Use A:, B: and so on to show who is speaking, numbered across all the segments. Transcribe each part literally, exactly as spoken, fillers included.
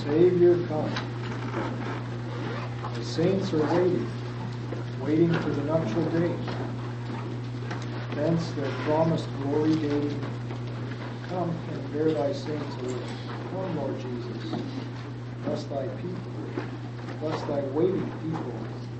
A: Savior, come. The saints are waiting, waiting for the nuptial day. Thence their promised glory day. Come and bear thy saints away. Come, Lord Jesus. Bless thy people. Bless thy waiting people.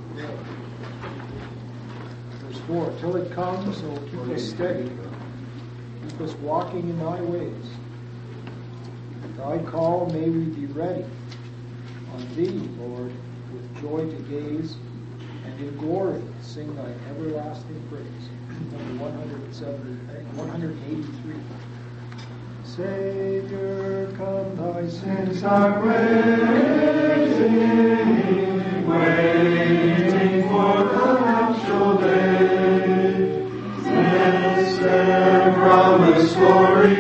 A: Verse four, till it comes, O keep us steady. Keep us walking in thy ways. At thy call may we be ready. On thee, Lord, with joy to gaze, and in glory sing thy everlasting praise. Number one hundred eighty-three. Savior, come, thy saints are waiting, waiting for the nuptial day. This their promised glory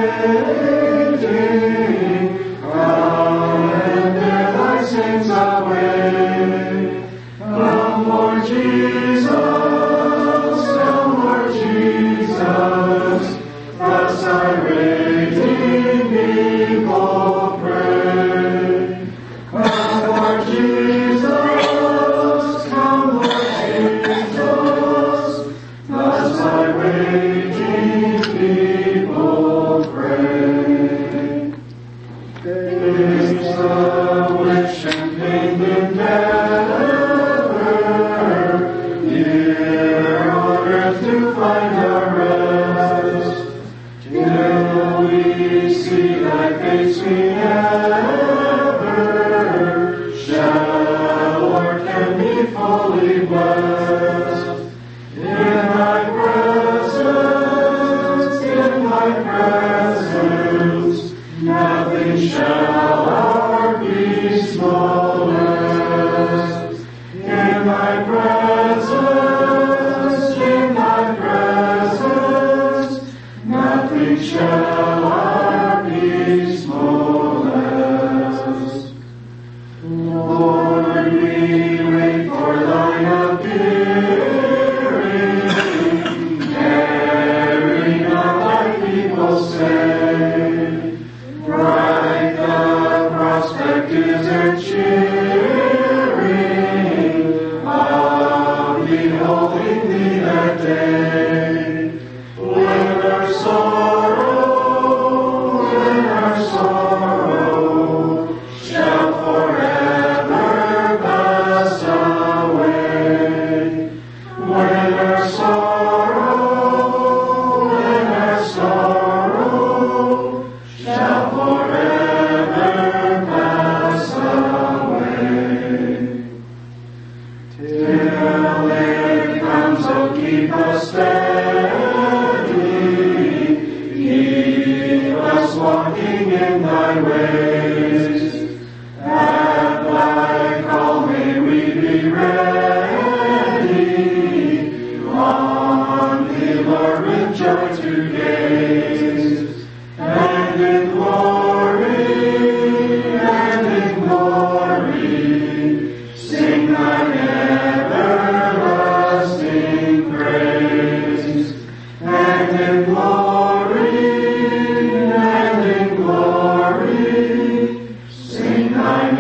A: dating, come and bear thy saints away. Come, Lord Jesus, come, Lord Jesus, bless thy waiting people, pray. Come, Lord Jesus, come, Lord Jesus, bless thy waiting people, pray. Face the wish and pain endeavor, here on earth to find our rest, till we see thy face we ever shall, Lord, can be fully blessed. In thy presence, in thy presence, nothing shall our peace molest. In thy presence, in thy presence, nothing shall our peace molest. Lord, we wait for thine appearing, carrying on thy people say. Bright the prospect is and cheering of beholding thee that day. When our sorrow, when our sorrow shall forever pass away. When our sorrow, when our sorrow shall forever pass away. Till it comes, oh, keep us steady, keep us walking in thy ways. At thy call may we be ready, on thee, Lord, with joy to gaze. And in glory, and in glory, sing thine everlasting praise. And in glory, and in glory, sing thine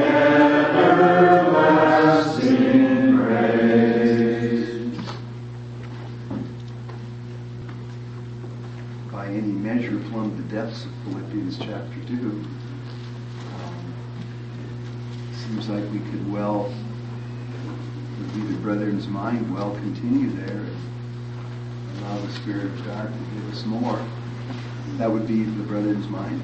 A: everlasting praise.
B: By any measure, plumb the depths of Philippians chapter two. Um, seems like we could well, would be the brethren's mind, well continue there and allow the Spirit of God to give us more. That would be the brethren's mind.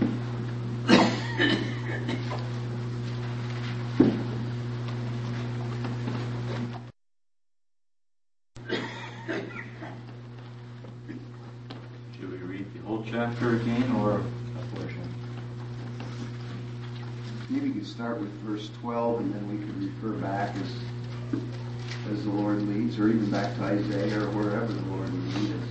C: Should we read the whole chapter again or a portion?
B: Maybe we could start with verse twelve and then we could refer back as as the Lord leads, or even back to Isaiah or wherever the Lord would lead us.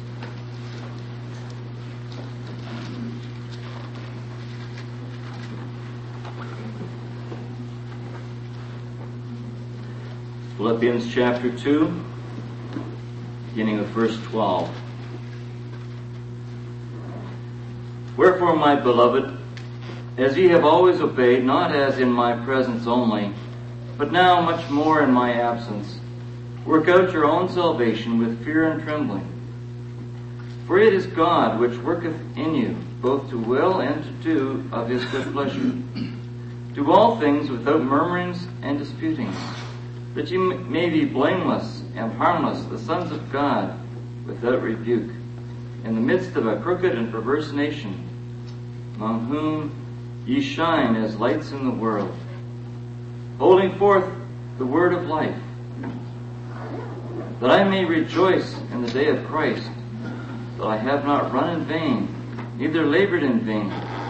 C: Philippians chapter two, beginning of verse twelve. Wherefore, my beloved, as ye have always obeyed, not as in my presence only, but now much more in my absence, work out your own salvation with fear and trembling. For it is God which worketh in you, both to will and to do of his good pleasure. Do all things without murmurings and disputings, that ye may be blameless and harmless, the sons of God, without rebuke, in the midst of a crooked and perverse nation, among whom ye shine as lights in the world, holding forth the word of life, that I may rejoice in the day of Christ, that I have not run in vain, neither labored in vain.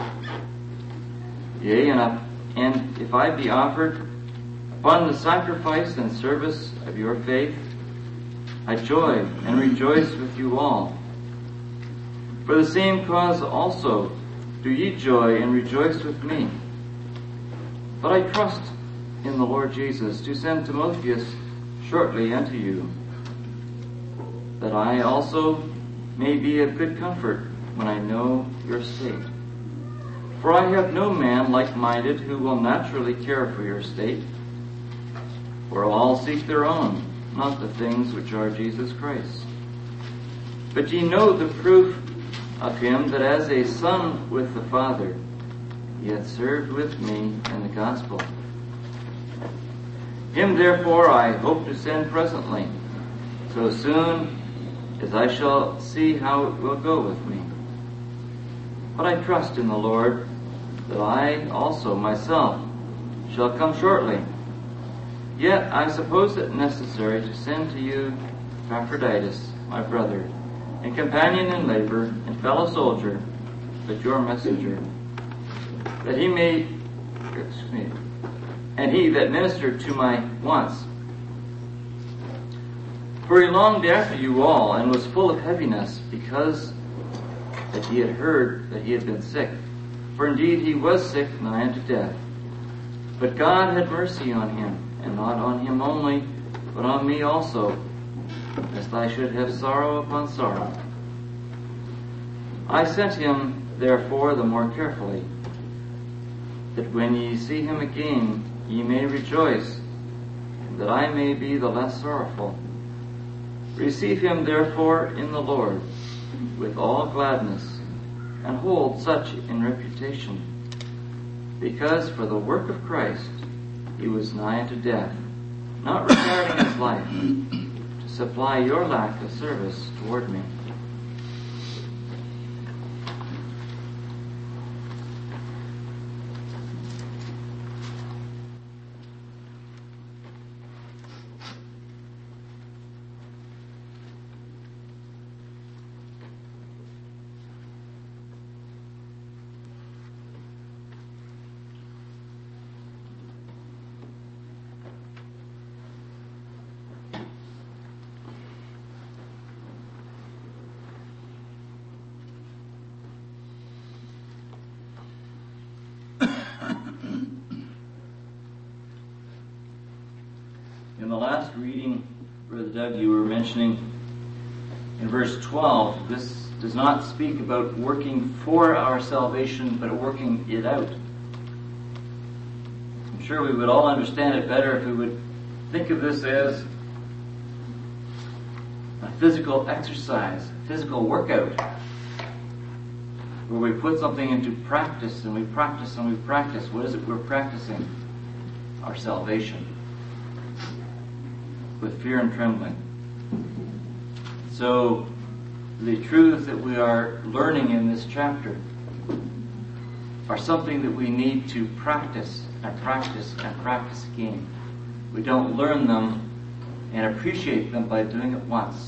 C: Yea, and, I, and if I be offered upon the sacrifice and service of your faith, I joy and rejoice with you all. For the same cause also do ye joy and rejoice with me. But I trust in the Lord Jesus to send Timotheus shortly unto you, that I also may be of good comfort when I know your state. For I have no man like-minded who will naturally care for your state, for all seek their own, not the things which are Jesus Christ. But ye know the proof of him, that as a son with the Father, he hath served with me in the gospel. Him therefore I hope to send presently, so soon as I shall see how it will go with me. But I trust in the Lord that I also myself shall come shortly. Yet I suppose it necessary to send to you Epaphroditus, my brother, and companion in labor, and fellow soldier, but your messenger, that he may, excuse me, and he that ministered to my wants. For he longed after you all, and was full of heaviness, because that he had heard that he had been sick. For indeed he was sick nigh unto death. But God had mercy on him, and not on him only, but on me also, lest I should have sorrow upon sorrow. I sent him therefore the more carefully, that when ye see him again ye may rejoice, and that I may be the less sorrowful. Receive him therefore in the Lord with all gladness, and hold such in reputation, because for the work of Christ he was nigh unto death, not regarding his life, to supply your lack of service toward me. In the last reading, Brother Doug, you were mentioning in verse twelve, this does not speak about working for our salvation, but working it out. I'm sure we would all understand it better if we would think of this as a physical exercise, a physical workout, where we put something into practice, and we practice and we practice. What is it we're practicing? Our salvation, with fear and trembling. So the truths that we are learning in this chapter are something that we need to practice and practice and practice again. We don't learn them and appreciate them by doing it once,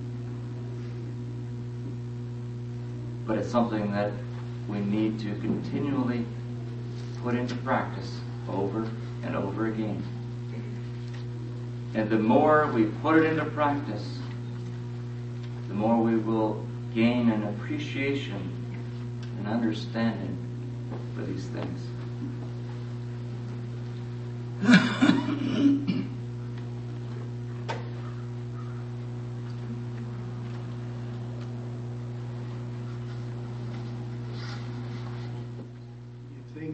C: but it's something that we need to continually put into practice over and over again. And the more we put it into practice, the more we will gain an appreciation and understanding for these things.
B: You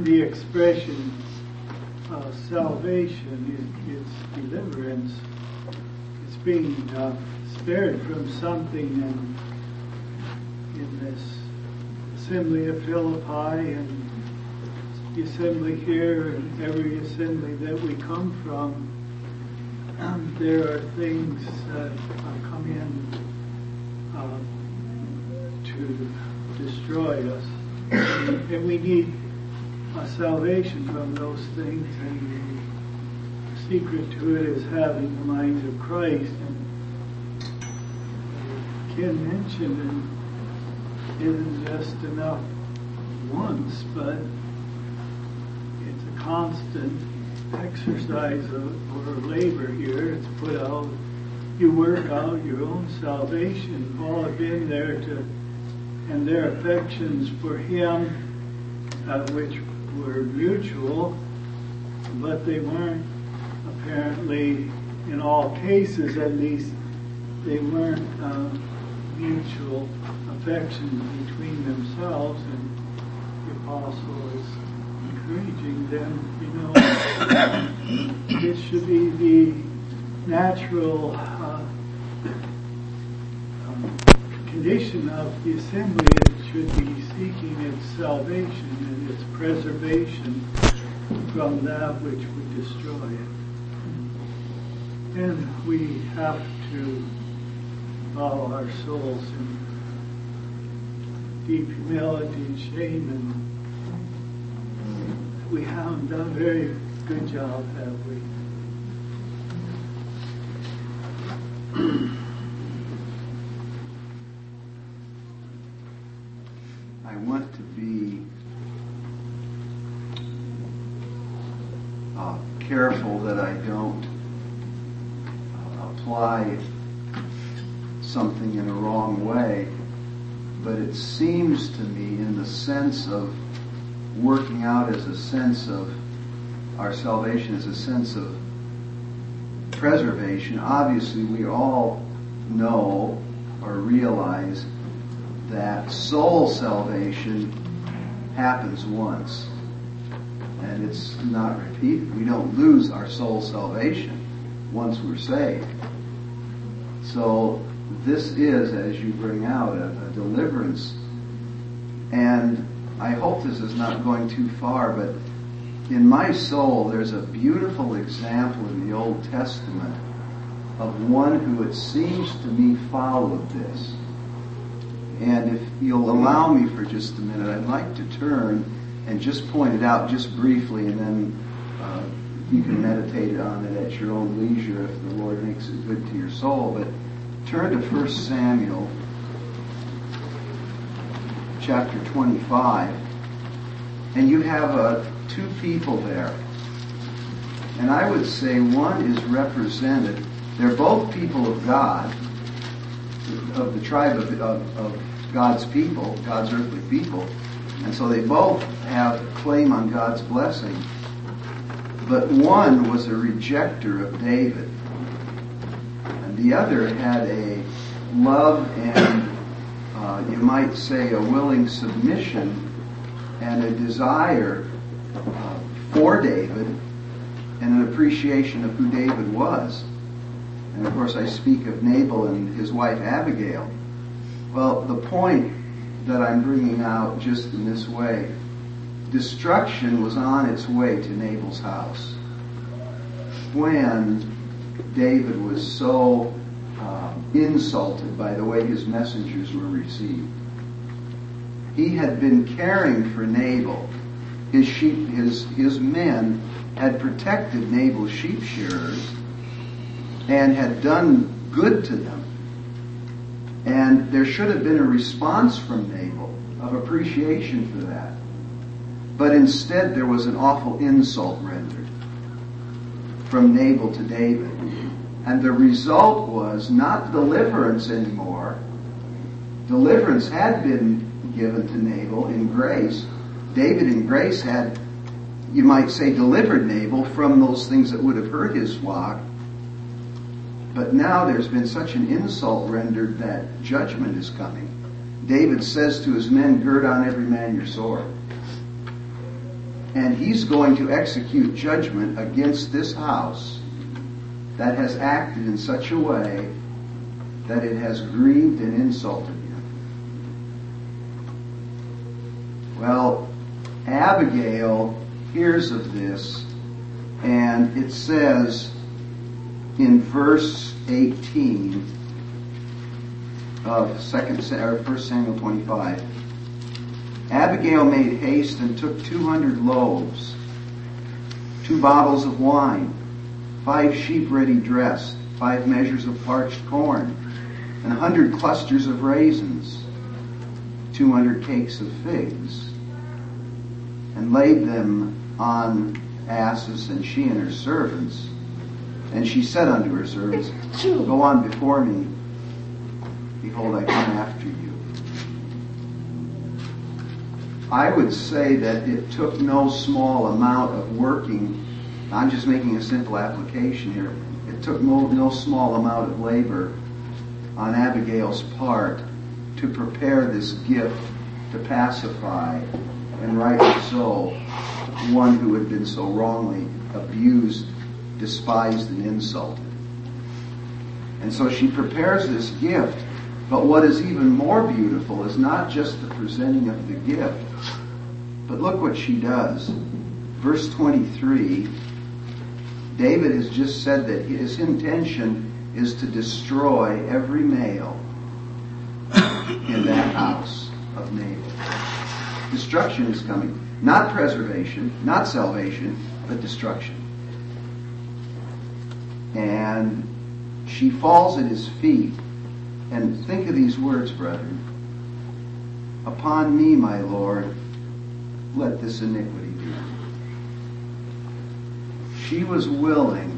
D: the expression uh, salvation is, is deliverance. It's being uh, spared from something in, in this assembly of Philippi and the assembly here and every assembly that we come from. Um, there are things that uh, come in uh, to destroy us. And we need a salvation from those things, and the secret to it is having the mind of Christ. And Ken mentioned it isn't just enough once, but it's a constant exercise of, or labor here. It's put out, you work out your own salvation. Paul had been there to, and their affections for him, uh, which were mutual, but they weren't apparently, in all cases at least, they weren't uh, mutual affections between themselves, and the apostle is encouraging them, you know, it should be the natural uh, um, condition of the assembly. It should be seeking its salvation and its preservation from that which would destroy it. And we have to bow our souls in deep humility and shame, and we haven't done a very good job, have we?
B: I want to be uh, careful that I don't uh, apply something in a wrong way, but it seems to me, in the sense of working out as a sense of our salvation, as a sense of preservation, obviously we all know or realize that soul salvation happens once, and it's not repeated. We don't lose our soul salvation once we're saved. So this is, as you bring out, a, a deliverance. And I hope this is not going too far, but in my soul there's a beautiful example in the Old Testament of one who, it seems to me, followed this. And if you'll allow me for just a minute, I'd like to turn and just point it out just briefly, and then uh, you can meditate on it at your own leisure if the Lord makes it good to your soul. But turn to First Samuel chapter twenty-five, and you have uh, two people there. And I would say one is represented, they're both people of God, of the tribe of, of, of God's people, God's earthly people, and so they both have claim on God's blessing. But one was a rejecter of David, and the other had a love and, uh, you might say, a willing submission and a desire uh, for David and an appreciation of who David was. And of course I speak of Nabal and his wife Abigail. Well, the point that I'm bringing out just in this way, destruction was on its way to Nabal's house when David was so uh, insulted by the way his messengers were received. He had been caring for Nabal. His sheep, his, his men had protected Nabal's sheep shearers and had done good to them. And there should have been a response from Nabal of appreciation for that. But instead there was an awful insult rendered from Nabal to David. And the result was not deliverance anymore. Deliverance had been given to Nabal in grace. David in grace had, you might say, delivered Nabal from those things that would have hurt his flock. But now there's been such an insult rendered that judgment is coming. David says to his men, gird on every man your sword. And he's going to execute judgment against this house that has acted in such a way that it has grieved and insulted him. Well, Abigail hears of this, and it says in verse eighteen of second or First Samuel twenty-five, Abigail made haste and took two hundred loaves, two bottles of wine, five sheep ready dressed, five measures of parched corn, and a hundred clusters of raisins, two hundred cakes of figs, and laid them on asses, and she and her servants. And she said unto her servants, Go on before me. Behold, I come after you. I would say that it took no small amount of working. I'm just making a simple application here. It took no, no small amount of labor on Abigail's part to prepare this gift to pacify, and rightly so, one who had been so wrongly abused, despised, and insulted. And so she prepares this gift. But what is even more beautiful is not just the presenting of the gift, but look what she does. Verse twenty-three, David has just said that his intention is to destroy every male in that house of Nabal. Destruction is coming. Not preservation, not salvation, but destruction. And she falls at his feet. And think of these words, brethren. Upon me, my Lord, let this iniquity be. She was willing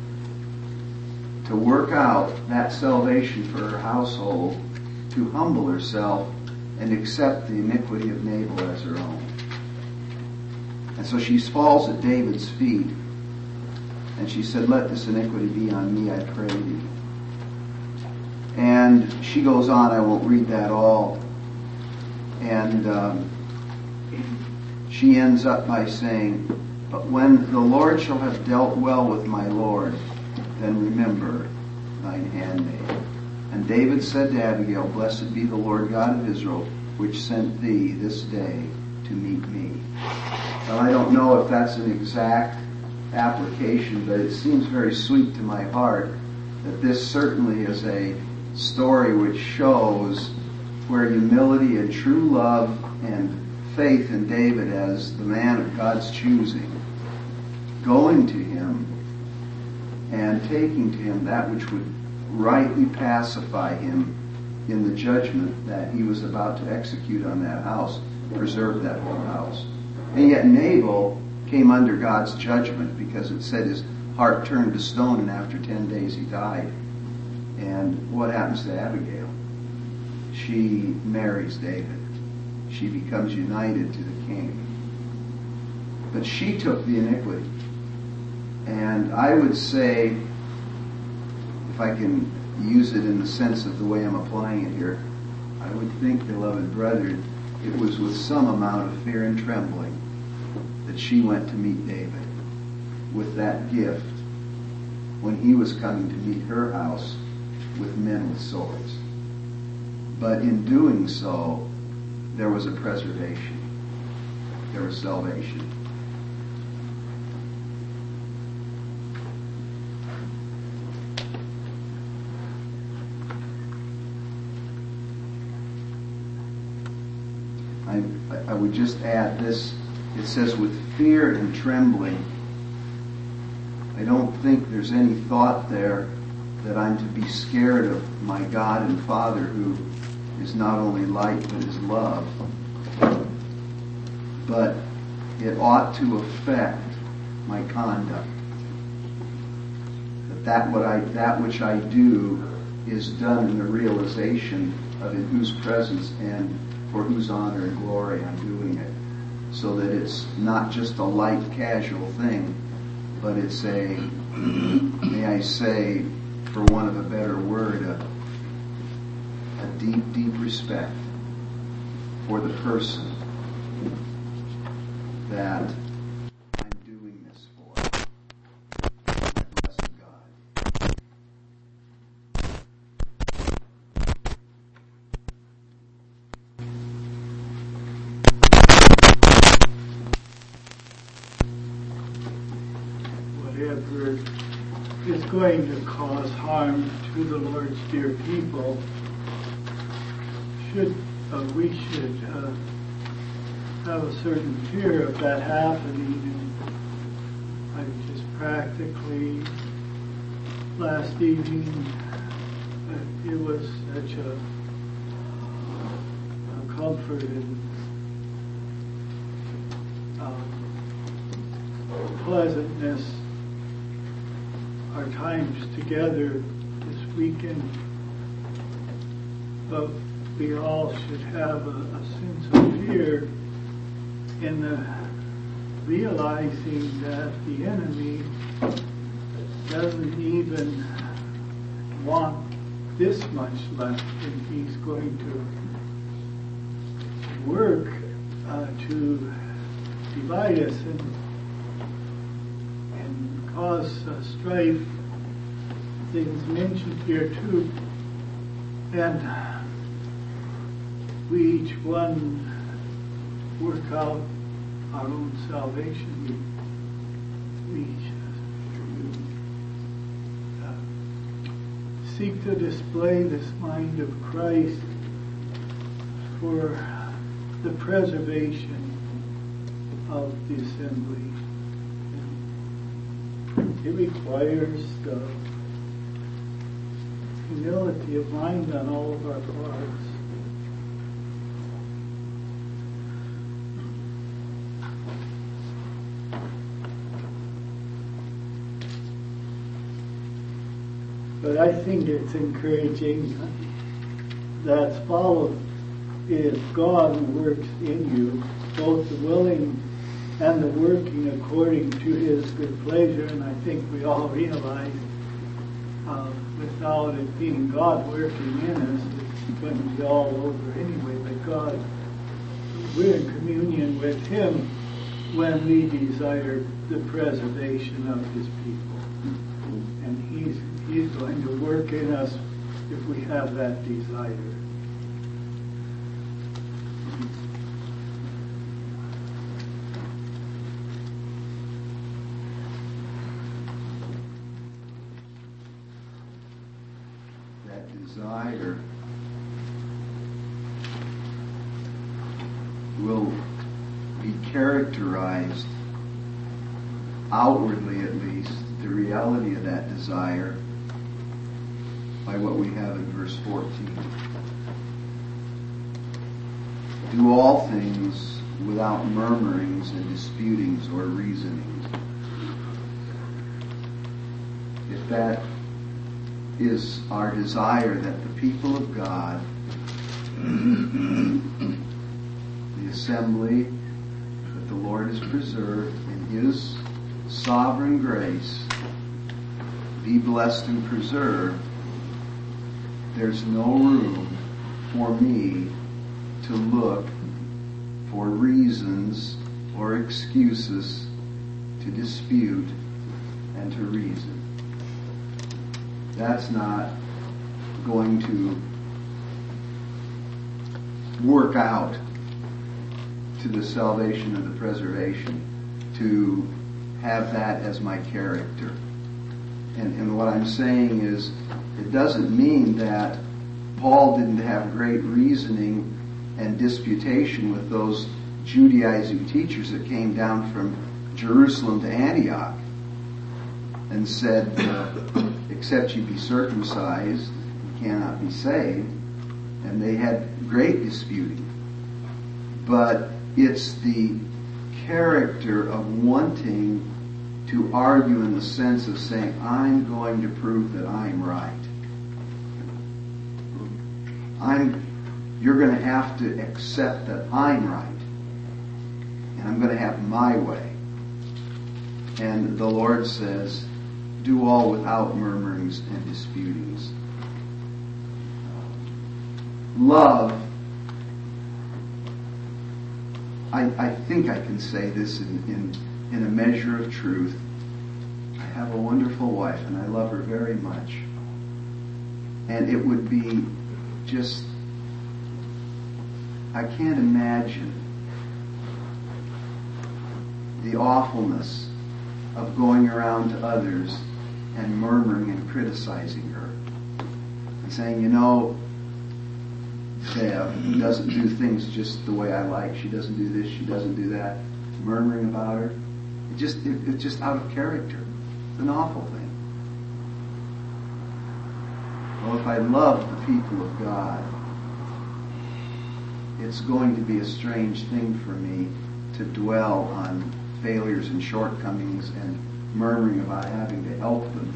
B: to work out that salvation for her household, to humble herself and accept the iniquity of Nabal as her own. And so she falls at David's feet, and she said, Let this iniquity be on me, I pray thee. And she goes on, I won't read that all. And um, she ends up by saying, But when the Lord shall have dealt well with my Lord, then remember thine handmaid. And David said to Abigail, Blessed be the Lord God of Israel, which sent thee this day to meet me. Now, I don't know if that's an exact application, but it seems very sweet to my heart that this certainly is a story which shows where humility and true love and faith in David as the man of God's choosing, going to him and taking to him that which would rightly pacify him in the judgment that he was about to execute on that house, preserve that whole house. And yet Nabal came under God's judgment because it said his heart turned to stone, and after ten days he died. And what happens to Abigail? She marries David. She becomes united to the king. But she took the iniquity. And I would say, if I can use it in the sense of the way I'm applying it here, I would think, beloved brethren, it was with some amount of fear and trembling that she went to meet David with that gift when he was coming to meet her house with men with swords. But in doing so, there was a preservation. There was salvation. I, I would just add this. It says, with fear and trembling. I don't think there's any thought there that I'm to be scared of my God and Father, who is not only light but is love. But it ought to affect my conduct. That that what I that which I do is done in the realization of in whose presence and for whose honor and glory I'm doing it. So that it's not just a light, casual thing, but it's a, may I say, for want of a better word, a, a deep, deep respect for the person that
D: whatever is going to cause harm to the Lord's dear people, should uh, we should uh, have a certain fear of that happening. And I just practically last evening, uh, it was such a, a comfort and um, pleasantness. Our times together this weekend, but we all should have a, a sense of fear in the realizing that the enemy doesn't even want this much left, and he's going to work uh, to divide us and and cause uh, strife. Things mentioned here too, and we each one work out our own salvation. We, we uh, seek to display this mind of Christ for the preservation of the assembly. It requires the humility of mind on all of our parts. But I think it's encouraging that's followed if God works in you, both the willing and the working according to His good pleasure. And I think we all realize uh, without it being God working in us, it's going to be all over anyway. But God, we're in communion with Him when we desire the preservation of His people. And He's He's going to work in us if we have that desire.
B: That desire will be characterized, outwardly at least, the reality of that desire by what we have in verse fourteen. Do all things without murmurings and disputings or reasonings. If that is our desire, that the people of God, the assembly that the Lord has preserved in His sovereign grace, be blessed and preserved, there's no room for me to look for reasons or excuses to dispute and to reason. That's not going to work out to the salvation of the preservation, to have that as my character. And, and what I'm saying is, it doesn't mean that Paul didn't have great reasoning and disputation with those Judaizing teachers that came down from Jerusalem to Antioch and said, uh, except you be circumcised, you cannot be saved. And they had great disputing. But it's the character of wanting to argue in the sense of saying, I'm going to prove that I'm right. I'm, you're going to have to accept that I'm right. And I'm going to have my way. And the Lord says, do all without murmurings and disputings. Love, I, I think I can say this in, in, in a measure of truth. I have a wonderful wife and I love her very much. And it would be just, I can't imagine the awfulness of going around to others and murmuring and criticizing her. And saying, you know, Deb doesn't do things just the way I like. She doesn't do this, she doesn't do that. Murmuring about her. It just, it, it's just out of character. It's an awful thing. Well, if I love the people of God, it's going to be a strange thing for me to dwell on failures and shortcomings and murmuring about having to help them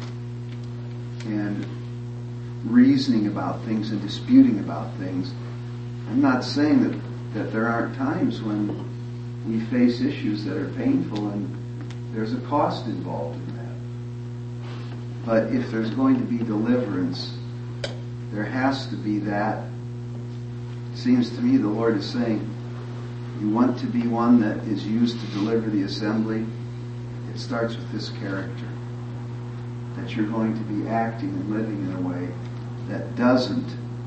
B: and reasoning about things and disputing about things. I'm not saying that, that there aren't times when we face issues that are painful and there's a cost involved in that. But if there's going to be deliverance, there has to be that. It seems to me the Lord is saying, you want to be one that is used to deliver the assembly? It starts with this character. That you're going to be acting and living in a way that doesn't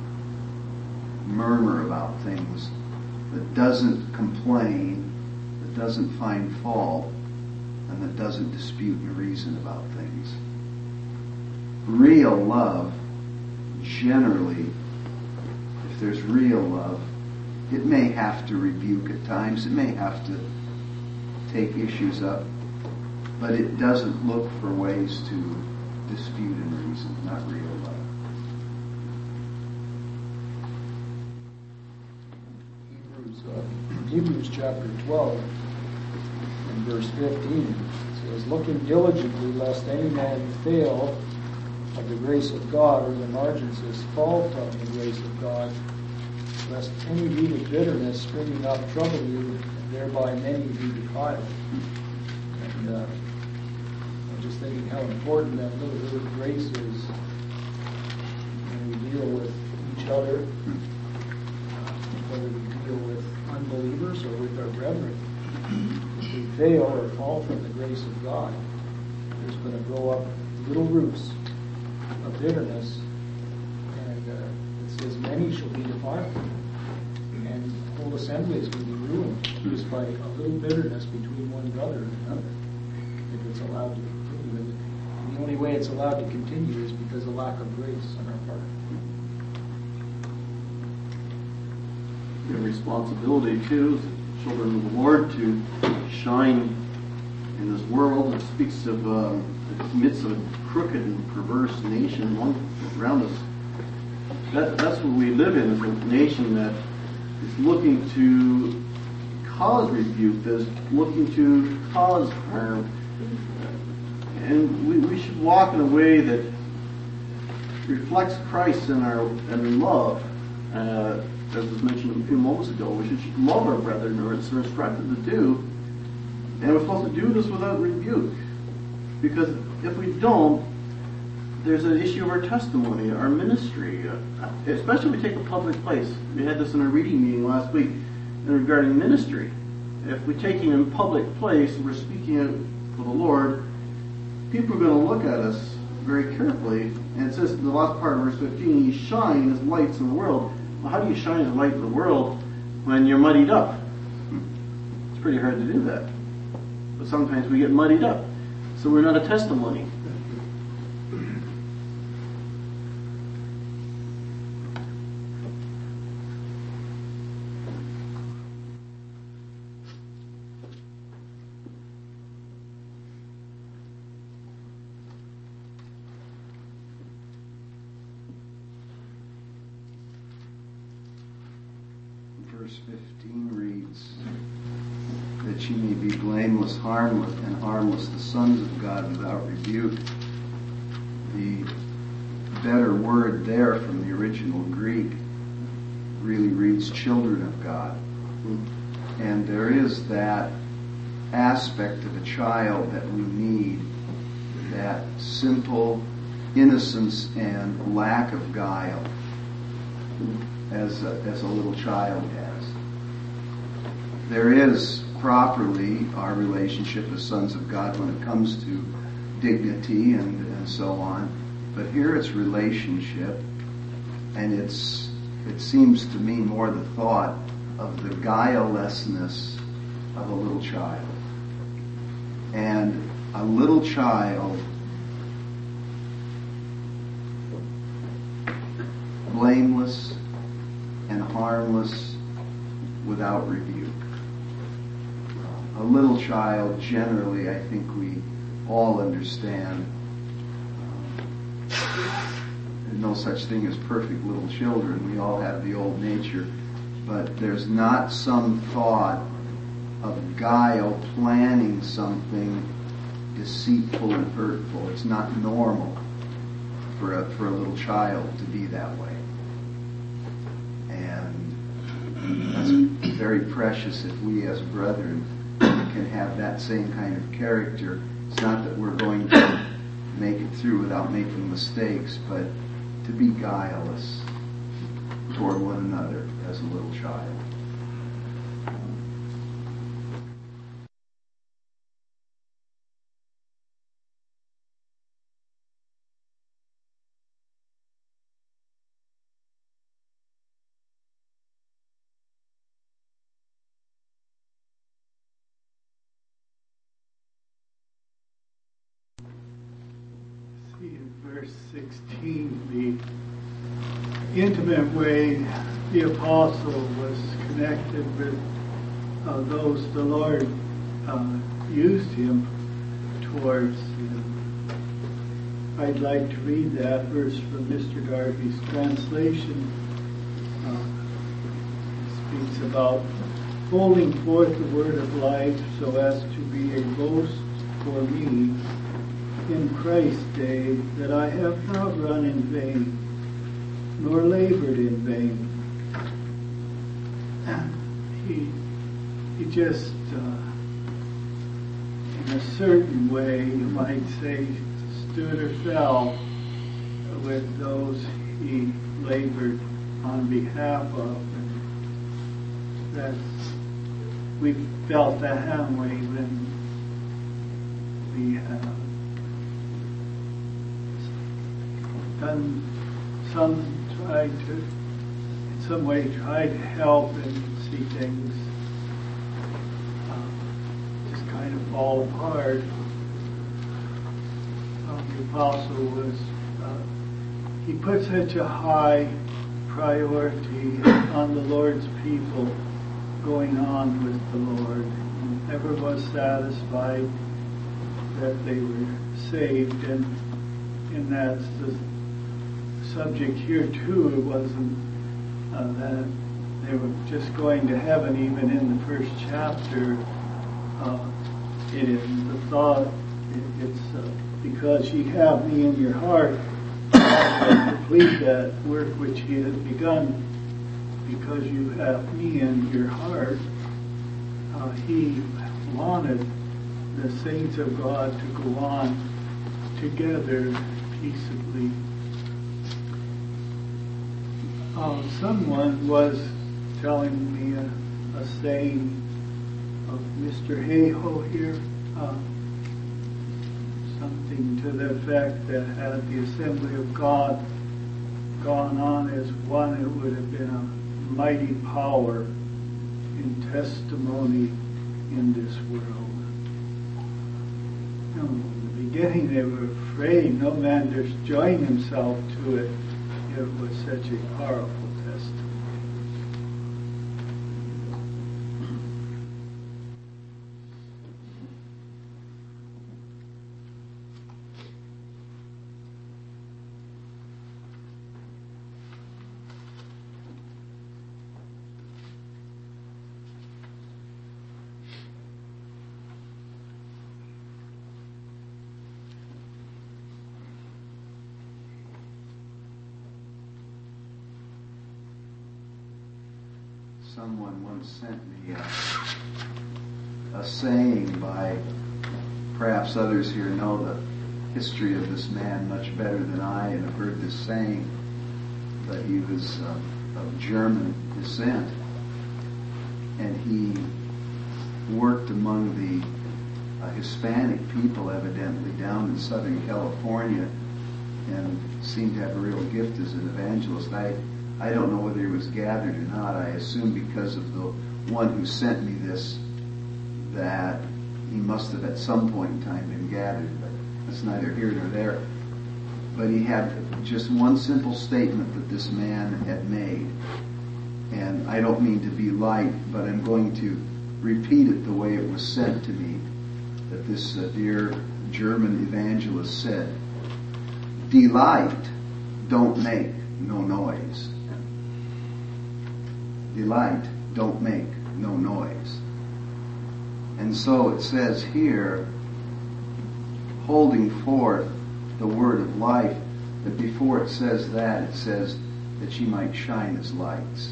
B: murmur about things, that doesn't complain, that doesn't find fault, and that doesn't dispute and reason about things. Real love, generally, if there's real love, it may have to rebuke at times, it may have to take issues up, but it doesn't look for ways to dispute and reason, not real love.
A: Hebrews, uh, Hebrews chapter twelve and verse fifteen says, looking diligently lest any man fail of the grace of God, or the margin says, fault of the grace of God, lest any root of bitterness springing up trouble you, and thereby many be defiled. And uh, I'm just thinking how important that little bit of grace is when we deal with each other, uh, whether we deal with unbelievers or with our brethren. If we fail or fall from the grace of God, there's going to grow up little roots of bitterness, and uh, it says many shall be defiled, and whole assemblies will be ruined just by a little bitterness between one brother and another, if it's allowed to continue. And the only way it's allowed to continue is because of lack of grace on our part.
E: We have responsibility too, as children of the Lord, to shine in this world. It speaks of uh, the midst of a crooked and perverse nation one around us. That, that's what we live in, is a nation that is looking to cause rebuke, that is looking to cause harm. And we, we should walk in a way that reflects Christ in our in love. Uh, as was mentioned a few moments ago, we should love our brethren, or it's instructed to do. And we're supposed to do this without rebuke. Because if we don't, there's an issue of our testimony, our ministry, uh, especially if we take a public place. We had this in a reading meeting last week regarding ministry. If we're taking a public place and we're speaking for the Lord, people are going to look at us very carefully. And it says in the last part of verse fifteen, ye shine as lights in the world. Well, how do you shine as light in the world when you're muddied up? It's pretty hard to do that. But sometimes we get muddied up. So we're not a testimony.
B: Verse fifteen reads, that ye may be blameless, harmless, and harmless, the sons of God without rebuke. The better word there from the original Greek really reads children of God. And there is that aspect of a child that we need, that simple innocence and lack of guile as a, as a little child has. There is properly our relationship as sons of God when it comes to dignity and, and so on. But here it's relationship, and it's it seems to me more the thought of the guilelessness of a little child. And a little child blameless and harmless without rebuke. A little child, generally, I think we all understand. There's no such thing as perfect little children. We all have the old nature. But there's not some thought of guile planning something deceitful and hurtful. It's not normal for a, for a little child to be that way. And that's very precious if we as brethren can have that same kind of character. It's not that we're going to make it through without making mistakes, but to be guileless toward one another as a little child.
D: In verse sixteen, the intimate way the apostle was connected with uh, those the Lord uh, used him towards. I'd like to read that verse from Mister Darby's translation. Uh, it speaks about holding forth the word of life so as to be a boast for me in Christ's day, that I have not run in vain, nor labored in vain. He, he just, uh, in a certain way, you might say, stood or fell with those he labored on behalf of. And that's, we felt that way when we have done some, tried to, in some way, try to help and see things uh, just kind of fall apart. Um, the apostle was, uh, he put such a high priority on the Lord's people going on with the Lord. He never was satisfied that they were saved, and, and that's the subject here too. It wasn't uh, that they were just going to heaven. Even in the first chapter, uh, it is the thought, it, it's uh, because ye have me in your heart, I will complete that work which he has begun. Because you have me in your heart, uh, he wanted the saints of God to go on together peaceably. Uh, someone was telling me a, a saying of Mister Hayhoe here, uh, something to the effect that had the Assembly of God gone on as one, it would have been a mighty power in testimony in this world. You know, in the beginning they were afraid no man durst join himself to it. It was such a powerful testimony.
B: Someone once sent me a, a saying by, perhaps others here know the history of this man much better than I, and have heard this saying, but he was uh, of German descent, and he worked among the uh, Hispanic people evidently down in Southern California, and seemed to have a real gift as an evangelist. I I don't know whether he was gathered or not. I assume because of the one who sent me this that he must have at some point in time been gathered, but that's neither here nor there. But he had just one simple statement that this man had made. And I don't mean to be light, but I'm going to repeat it the way it was said to me, that this uh, dear German evangelist said, "Delight, don't make no noise. Delight, don't make no noise." And so it says here, holding forth the word of life, but before it says that, it says that she might shine as lights.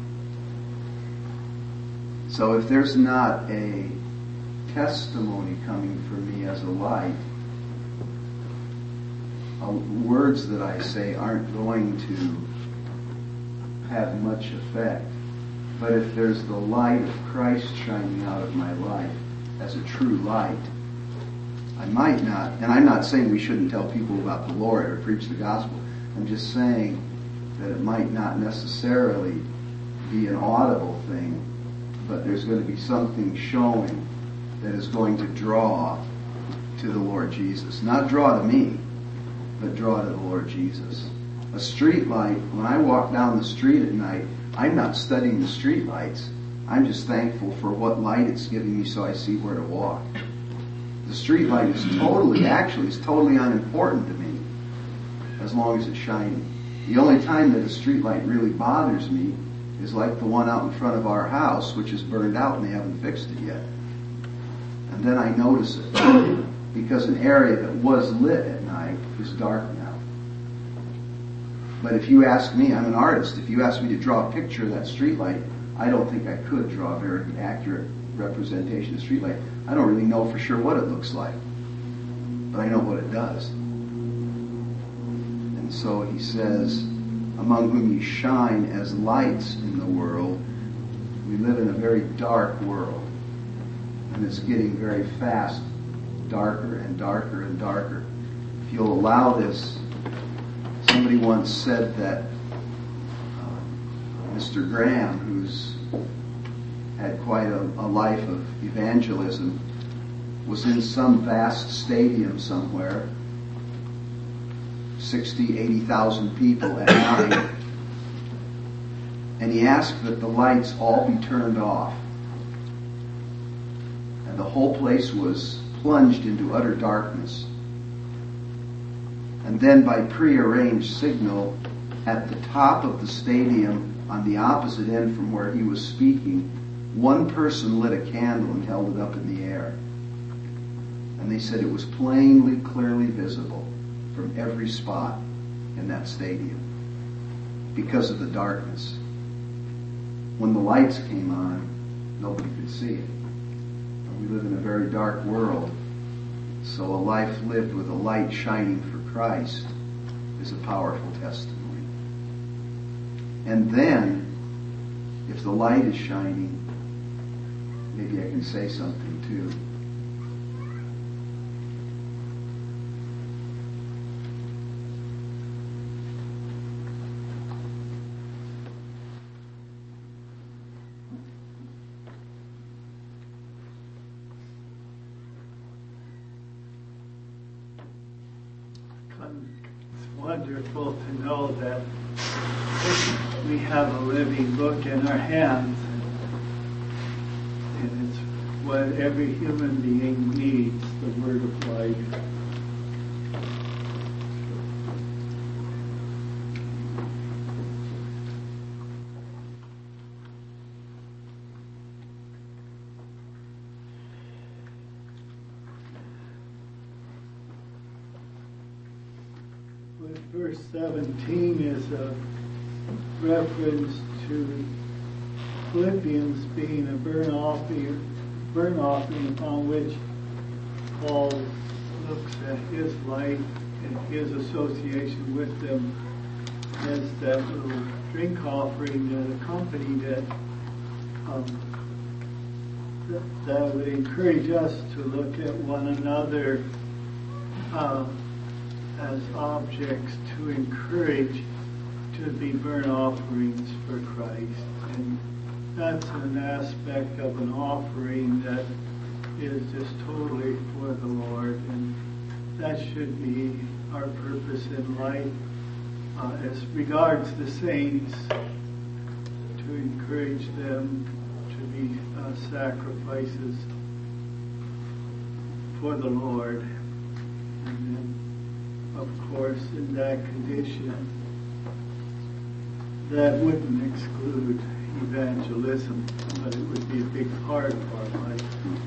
B: So if there's not a testimony coming from me as a light, uh, words that I say aren't going to have much effect. But if there's the light of Christ shining out of my life as a true light, I might not, and I'm not saying we shouldn't tell people about the Lord or preach the gospel. I'm just saying that it might not necessarily be an audible thing, but there's going to be something showing that is going to draw to the Lord Jesus. Not draw to me, but draw to the Lord Jesus. A street light, when I walk down the street at night, I'm not studying the street lights. I'm just thankful for what light it's giving me so I see where to walk. The street light is totally, actually, is totally unimportant to me as long as it's shining. The only time that a street light really bothers me is like the one out in front of our house, which is burned out and they haven't fixed it yet. And then I notice it because an area that was lit at night is dark now. But if you ask me, I'm an artist, if you ask me to draw a picture of that street light, I don't think I could draw a very accurate representation of the street light. I don't really know for sure what it looks like, but I know what it does. And so he says, among whom ye shine as lights in the world. We live in a very dark world, and it's getting very fast darker and darker and darker. If you'll allow this, somebody once said that uh, Mister Graham, who's had quite a, a life of evangelism, was in some vast stadium somewhere, sixty, eighty thousand people at night, and he asked that the lights all be turned off. And the whole place was plunged into utter darkness. And then by prearranged signal, at the top of the stadium, on the opposite end from where he was speaking, one person lit a candle and held it up in the air. And they said it was plainly, clearly visible from every spot in that stadium because of the darkness. When the lights came on, nobody could see it. And we live in a very dark world, so a life lived with a light shining for Christ is a powerful testimony. And then, if the light is shining, maybe I can say something too.
D: It's wonderful to know that we have a living book in our hands, and it's what every human being needs, the Word of life. Verse seventeen is a reference to Philippians being a burnt offering, burnt offering upon which Paul looks at his life and his association with them as that little drink offering that accompanied it. Um, that, that would encourage us to look at one another uh, as objects to encourage to be burnt offerings for Christ. And that's an aspect of an offering that is just totally for the Lord, and that should be our purpose in life uh, as regards the saints, to encourage them to be uh, sacrifices for the Lord. And then, of course, in that condition, that wouldn't exclude evangelism, but it would be a big part of our life.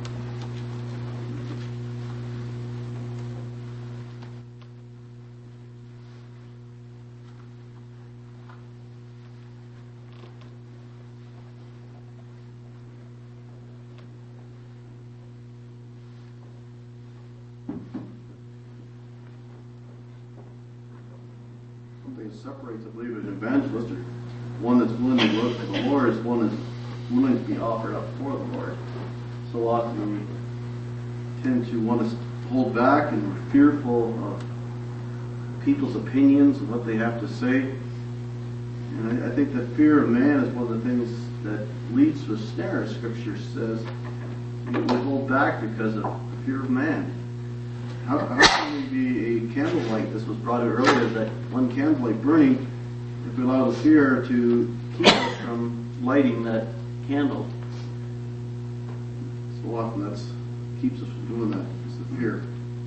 E: Something that separates, I believe, an evangelist or one that's willing to work for the Lord is one that's willing to be offered up for the Lord. So often we tend to want to hold back and we're fearful of people's opinions and what they have to say. And I, I think that fear of man is one of the things that leads to a snare, as Scripture says. We hold back because of the fear of man. How, how can we be a candlelight? This was brought out earlier, that one candlelight burning, if we allow the fear to keep us from lighting that candle. So often that keeps us from doing that. It's the fear.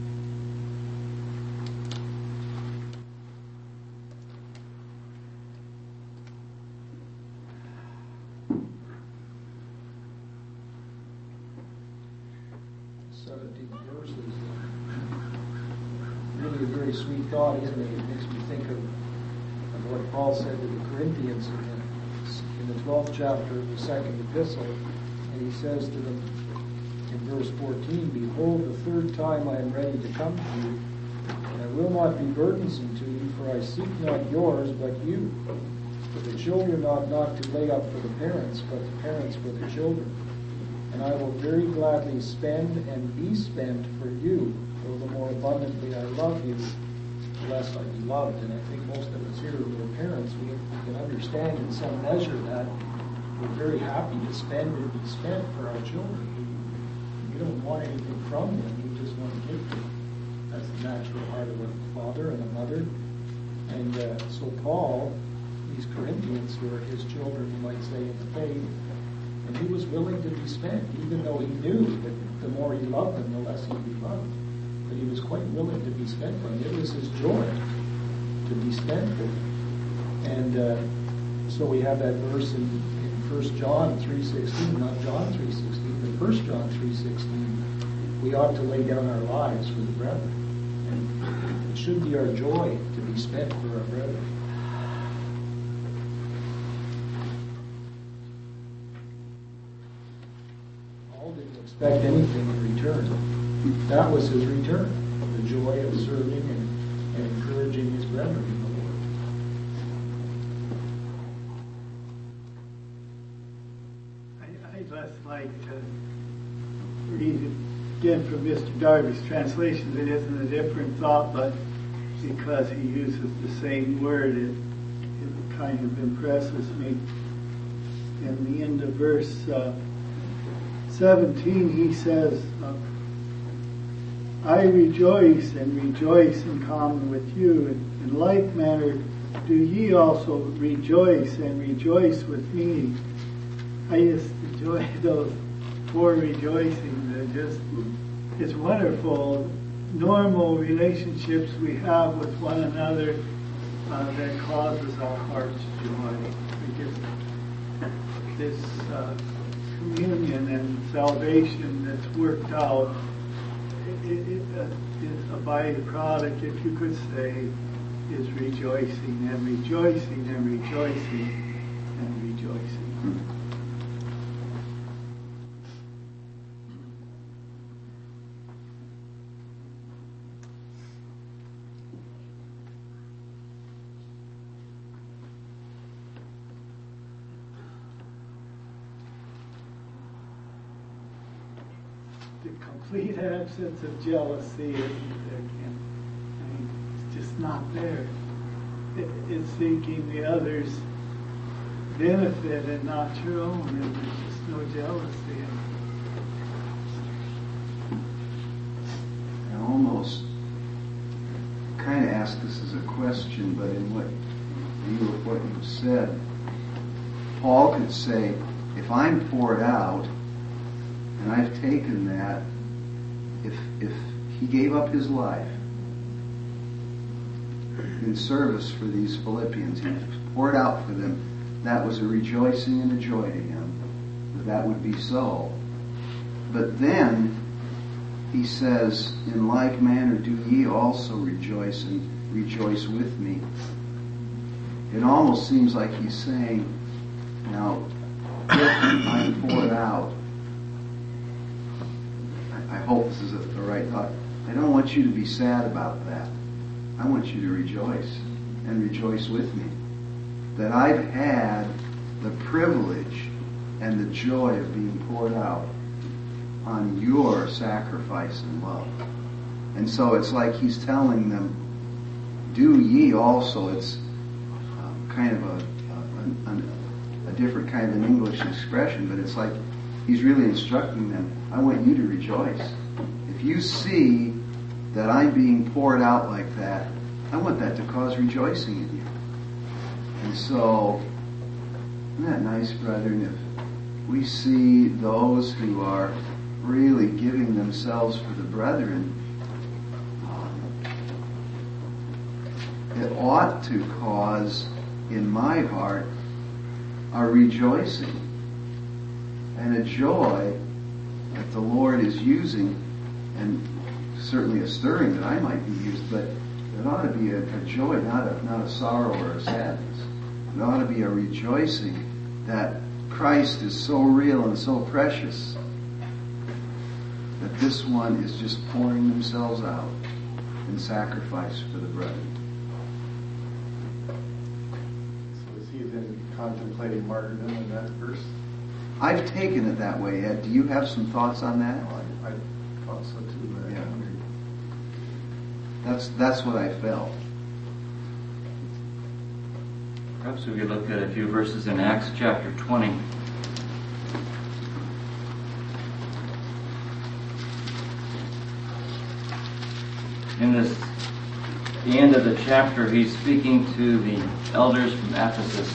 A: seventeen verses. Really a very sweet thought, isn't it? It makes me think of, of what Paul said to the Corinthians in the, in the twelfth chapter of the second epistle. And he says to them in verse fourteen, "Behold, the third time I am ready to come to you, and I will not be burdensome to you, for I seek not yours, but you. For the children ought not to lay up for the parents, but the parents for the children. And I will very gladly spend and be spent for you, though the more abundantly I love you, the less I be loved." And I think most of us here who are parents, we can understand in some measure that we're very happy to spend and be spent for our children. We, we don't want anything from them, we just want to give them. That's the natural heart of a father and a mother. And uh, so Paul, these Corinthians who are his children, you might say, in the faith, and he was willing to be spent, even though he knew that the more he loved them, the less he'd be loved. But he was quite willing to be spent for them. It was his joy to be spent for them. And uh, so we have that verse in, in First John three sixteen, not John three sixteen, but First John three sixteen. We ought to lay down our lives for the brethren. And it should be our joy to be spent for our brethren. Didn't expect anything in return. That was his return, the joy of serving and, and encouraging his brethren in the
D: I, I'd just like to read it again from Mister Darby's translation. It isn't a different thought, but because he uses the same word, it, it kind of impresses me. In the end of verse uh, seventeen, he says, uh, "I rejoice and rejoice in common with you. In, in like manner do ye also rejoice and rejoice with me." I just enjoy those four rejoicing. They're just, it's wonderful, normal relationships we have with one another uh, that causes our hearts joy. Because this uh, communion and salvation that's worked out, it, it, uh, is a byproduct, if you could say, is rejoicing and rejoicing and rejoicing and rejoicing. The complete absence of jealousy isn't there, Ken. I mean, it's just not there. It, it's seeking the other's benefit and not your own, and there's just no jealousy.
B: ask this as a question, but in what view of what you've said, Paul could say, if I'm poured out, and I've taken that, if if he gave up his life in service for these Philippians, he poured out for them, that was a rejoicing and a joy to him, that that would be so. But then he says, in like manner do ye also rejoice, and rejoice with me. It almost seems like he's saying, now, if I'm poured out, I, I hope this is a, the right thought, I don't want you to be sad about that. I want you to rejoice, and rejoice with me, that I've had the privilege and the joy of being poured out on your sacrifice and love. And so it's like he's telling them, do ye also. It's uh, kind of a, a, a, a different kind of an English expression, but it's like he's really instructing them, I want you to rejoice. If you see that I'm being poured out like that, I want that to cause rejoicing in you. And so, isn't that nice, brethren, if we see those who are really giving themselves for the brethren, um, it ought to cause in my heart a rejoicing and a joy that the Lord is using, and certainly a stirring that I might be used, but it ought to be a, a joy, not a, not a sorrow or a sadness. It ought to be a rejoicing that Christ is so real and so precious that this one is just pouring themselves out in sacrifice for the brethren.
F: So is he then contemplating martyrdom in that verse?
B: I've taken it that way, Ed. Do you have some thoughts on that?
F: Well, I, I thought so too, but
B: Yeah.
F: I wondered.
B: That's that's what I felt.
C: Perhaps we could look at a few verses in Acts chapter twenty. In this, the end of the chapter, he's speaking to the elders from Ephesus.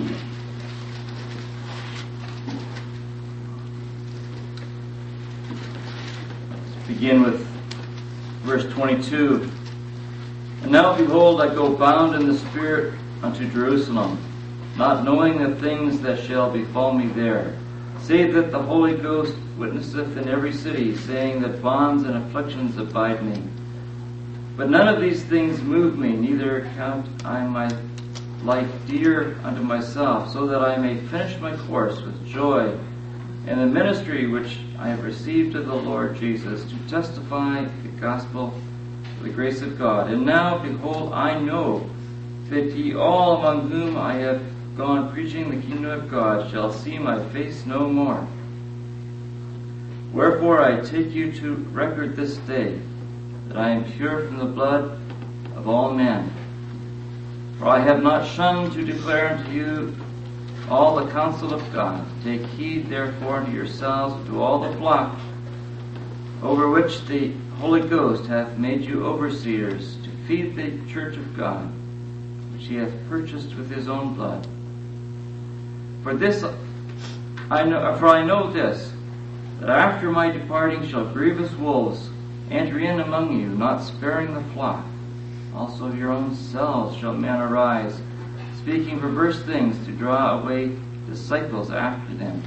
C: Let's begin with verse twenty-two. And now behold, I go bound in the Spirit unto Jerusalem, not knowing the things that shall befall me there, save that the Holy Ghost witnesseth in every city, saying that bonds and afflictions abide me. But none of these things move me, neither count I my life dear unto myself, so that I may finish my course with joy in the ministry which I have received of the Lord Jesus, to testify the gospel of the grace of God. And now, behold, I know that ye all among whom I have gone preaching the kingdom of God shall see my face no more. Wherefore I take you to record this day, that I am pure from the blood of all men. For I have not shunned to declare unto you all the counsel of God. Take heed therefore to yourselves and to all the flock over which the Holy Ghost hath made you overseers, to feed the church of God, which he hath purchased with his own blood. For this I know, for I know this, that after my departing shall grievous wolves enter in among you, not sparing the flock. Also of your own selves shall men arise, speaking perverse things, to draw away disciples after them.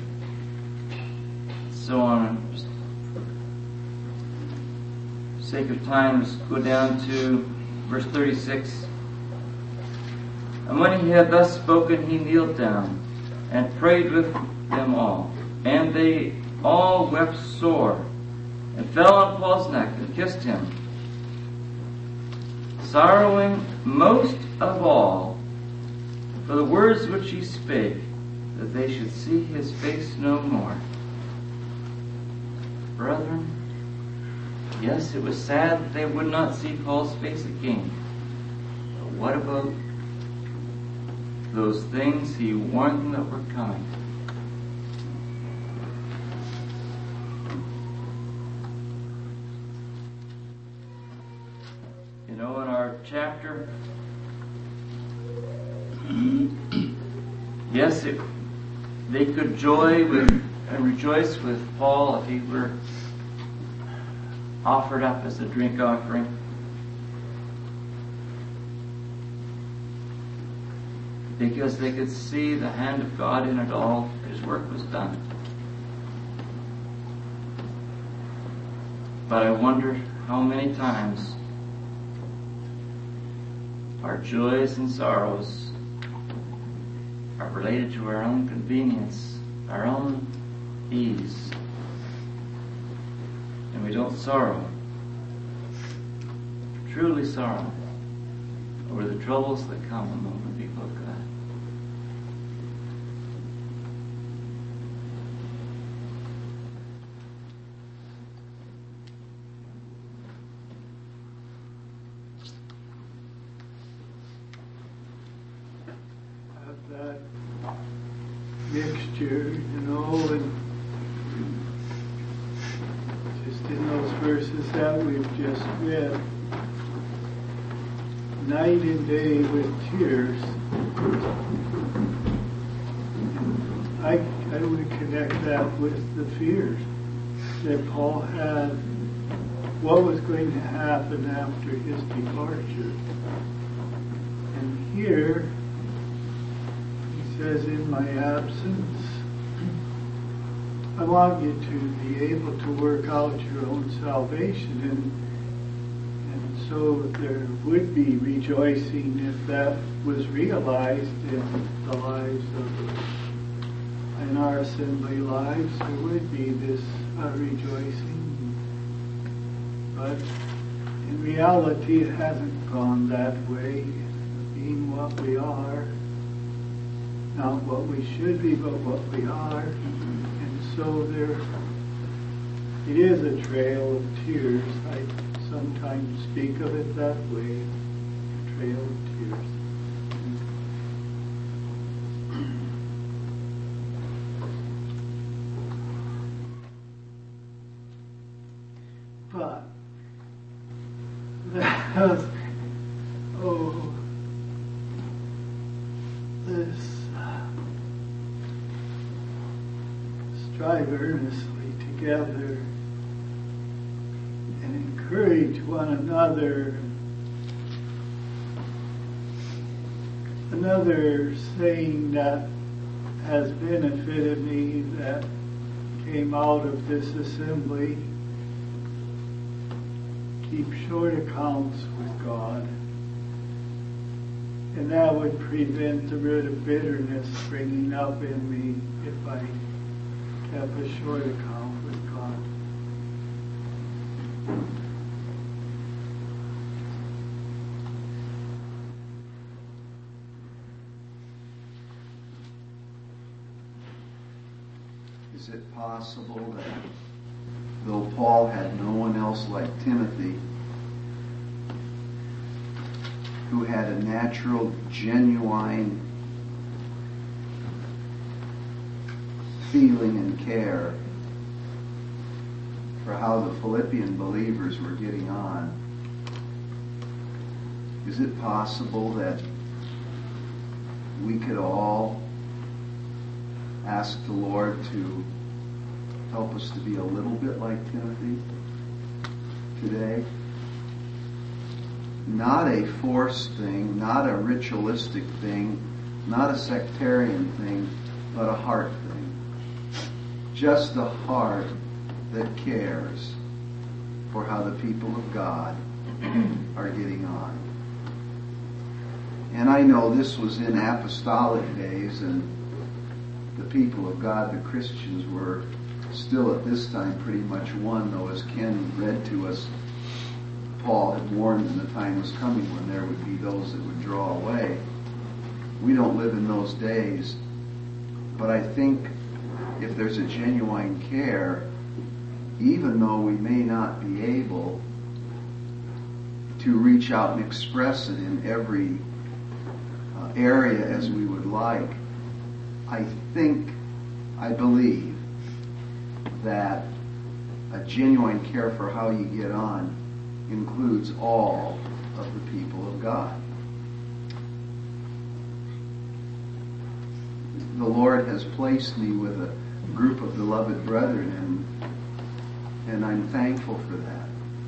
C: So on. Just for sake of time, let's go down to verse thirty-six. And when he had thus spoken, he kneeled down and prayed with them all. And they all wept sore, and fell on Paul's neck and kissed him, sorrowing most of all for the words which he spake, that they should see his face no more. Brethren, yes, it was sad that they would not see Paul's face again. But what about those things he warned them that were coming? You know, in our chapter, yes, it, they could joy with and rejoice with Paul if he were offered up as a drink offering. Because they could see the hand of God in it all, his work was done. But I wonder how many times our joys and sorrows are related to our own convenience, our own ease. And we don't sorrow, truly sorrow, over the troubles that come among the people of God.
D: That mixture, you know, and just in those verses that we've just read, night and day with tears, I, I would connect that with the fears that Paul had, what was going to happen after his departure. And here, says, in my absence, I want you to be able to work out your own salvation, and and so there would be rejoicing if that was realized in the lives of, in our assembly lives, there would be this uh, rejoicing. But in reality, it hasn't gone that way, being what we are. Not what we should be, but what we are. And so there, it is a trail of tears. I sometimes speak of it that way, a trail of tears. But that was, oh, this strive earnestly together and encourage one another. Another saying that has benefited me that came out of this assembly: keep short accounts with God. And that would prevent the root of bitterness springing up in me if I kept a short account with God.
B: Is it possible that though Paul had no one else like Timothy, who had a natural, genuine feeling and care for how the Philippian believers were getting on, is it possible that we could all ask the Lord to help us to be a little bit like Timothy today? Not a forced thing, not a ritualistic thing, not a sectarian thing, but a heart thing. Just a heart that cares for how the people of God are getting on. And I know this was in apostolic days, and the people of God, the Christians, were still at this time pretty much one, though as Ken read to us, Paul had warned them the time was coming when there would be those that would draw away. We don't live in those days, but I think if there's a genuine care, even though we may not be able to reach out and express it in every uh, area as we would like, I think, I believe that a genuine care for how you get on includes all of the people of God. The Lord has placed me with a group of beloved brethren, and, and I'm thankful for that.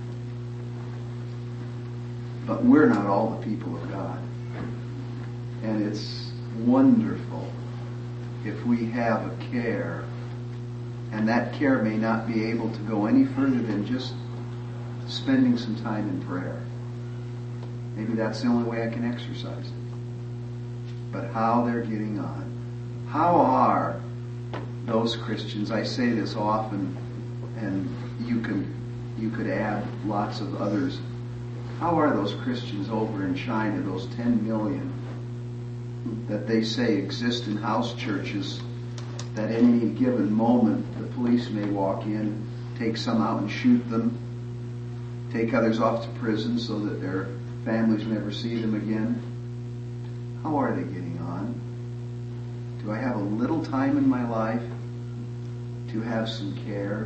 B: But we're not all the people of God. And it's wonderful if we have a care, and that care may not be able to go any further than just spending some time in prayer. Maybe that's the only way I can exercise it. But how they're getting on. How are those Christians? I say this often, and you can you could add lots of others. How are those Christians over in China, those ten million that they say exist in house churches, that at any given moment the police may walk in, take some out and shoot them, take others off to prison so that their families never see them again? How are they getting on? Do I have a little time in my life to have some care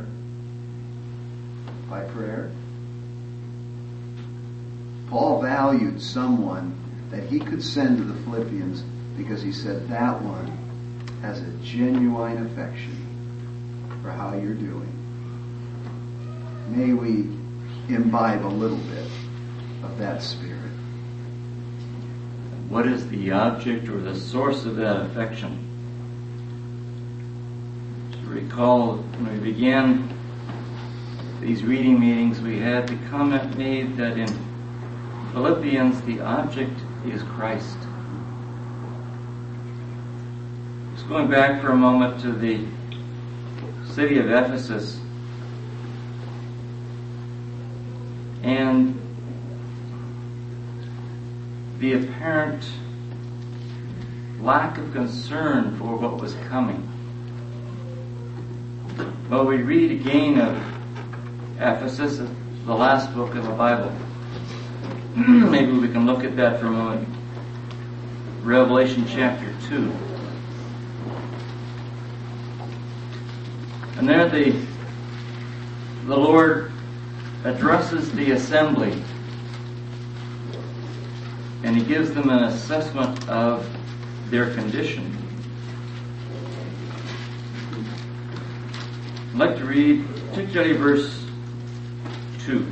B: by prayer? Paul valued someone that he could send to the Philippians because he said that one has a genuine affection for how you're doing. May we imbibe a little bit of that spirit.
C: What is the object or the source of that affection? To recall, when we began these reading meetings, we had the comment made that in Philippians, the object is Christ. Just going back for a moment to the city of Ephesus, and the apparent lack of concern for what was coming. Well, we read again of Ephesus, the last book of the Bible. Maybe we can look at that for a moment. Revelation chapter two. And there the, the Lord addresses the assembly, and He gives them an assessment of their condition. I'd like to read particularly verse two.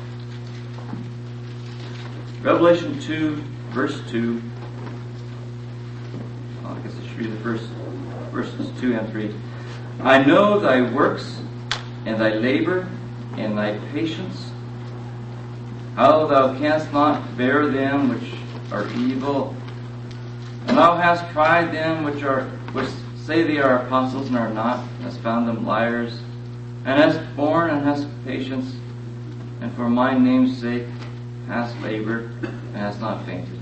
C: Revelation two, verse two. Well, I guess I should read the first verses two and three. I know thy works and thy labor and thy patience, how thou canst not bear them which are evil, and thou hast tried them which are which say they are apostles and are not, and hast found them liars, and hast borne and hast patience, and for my name's sake hast labored and hast not fainted.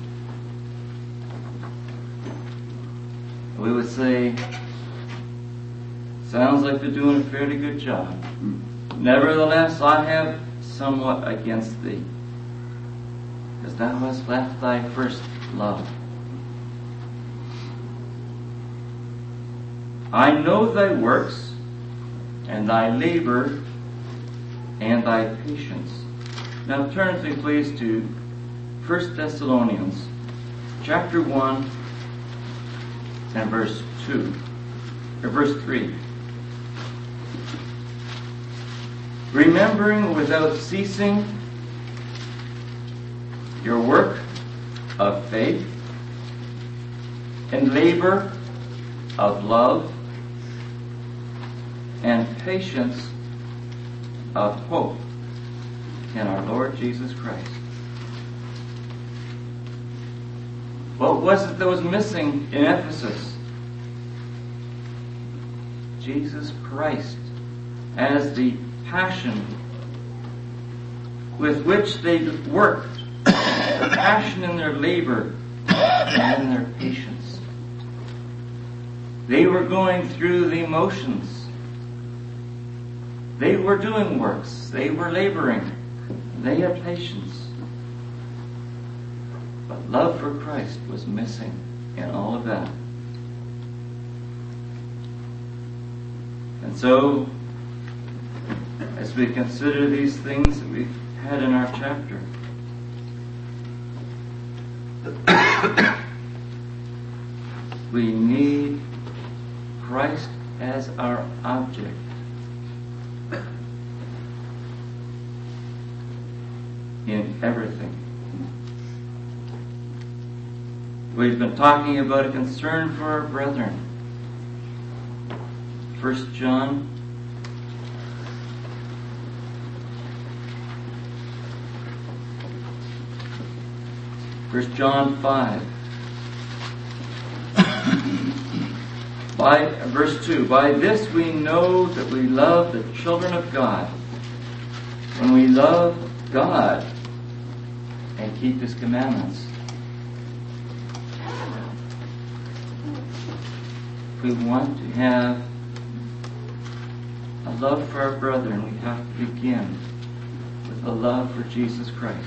C: We would say, sounds like they're doing a fairly good job. Nevertheless, I have somewhat against thee, because thou hast left thy first love. I know thy works, and thy labor, and thy patience. Now turn with me please to First Thessalonians chapter one and verse two, or verse three. Remembering without ceasing your work of faith and labor of love and patience of hope in our Lord Jesus Christ. What was it that was missing in Ephesus? Jesus Christ as the passion with which they worked, the passion in their labor and in their patience. They were going through the motions. They were doing works. They were laboring. They had patience. But love for Christ was missing in all of that. And so, as we consider these things that we've had in our chapter, We need Christ as our object. In everything. We've been talking about a concern for our brethren. First John First John five. By verse two, by this we know that we love the children of God, when we love God and keep His commandments. If we want to have a love for our brethren, we have to begin with a love for Jesus Christ.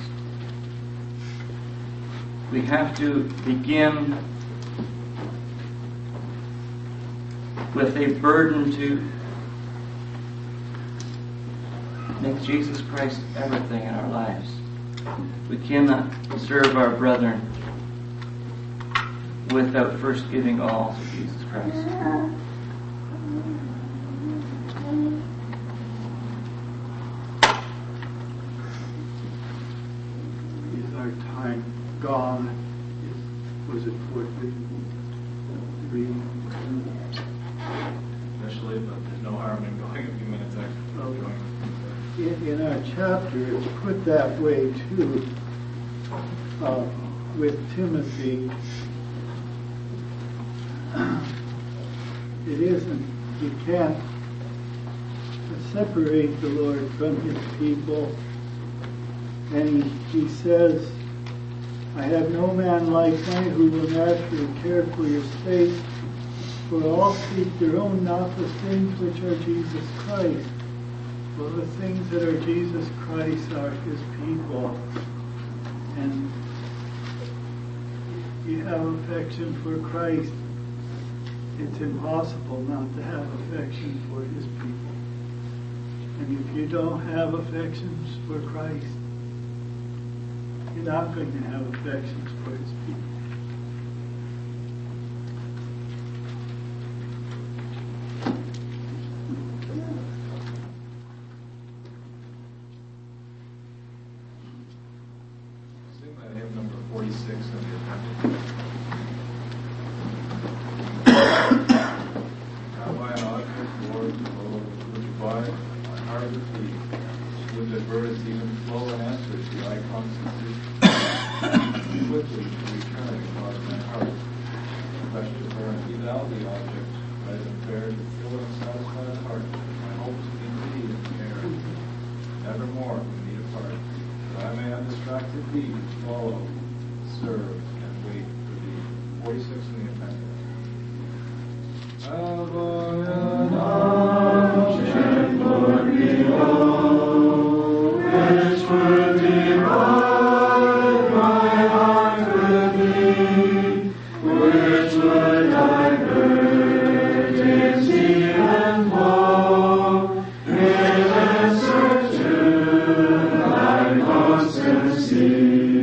C: We have to begin with a burden to make Jesus Christ everything in our lives. We cannot serve our brethren without first giving all to Jesus Christ.
D: Is our time gone? Is, was it for three?
F: Initially, but there's no harm in going a few minutes extra.
D: Okay. In, in our chapter, it's put that way too, uh, with Timothy. It isn't, you can't separate the Lord from His people. And he, he says, I have no man like me who will naturally care for your state, for all seek their own, not the things which are Jesus Christ. Well, the things that are Jesus Christ are His people. And you have affection for Christ. It's impossible not to have affection for His people. And if you don't have affections for Christ, you're not going to have affections for His people.
F: I have number forty-six in the appendix. Have I an object, Lord, which abide my heart with thee, would that words even flow in answer to thy constancy, quickly to return upon my heart. Question burn, be thou the object, right and fair, to fill and satisfy the heart, my hopes be thee in care. Nevermore we meet apart, that I may undistracted thee to follow, serve, and wait for thee. forty-six in the appendix. Have I an object, Lord, below, which would divide my heart with thee, which would divert its even flow, in answer to thy constancy.